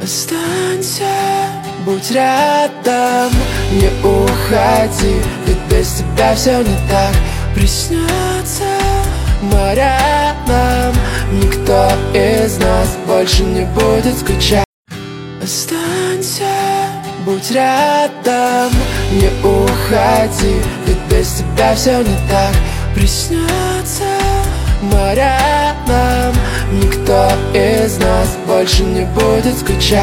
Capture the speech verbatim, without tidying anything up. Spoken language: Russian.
Останься, будь рядом, не уходи, ведь без тебя все не так. Приснятся моря нам, никто из нас больше не будет скучать. Останься, будь рядом, не уходи, ведь без тебя все не так. Приснятся моря нам, никто из нас больше не будет скучать.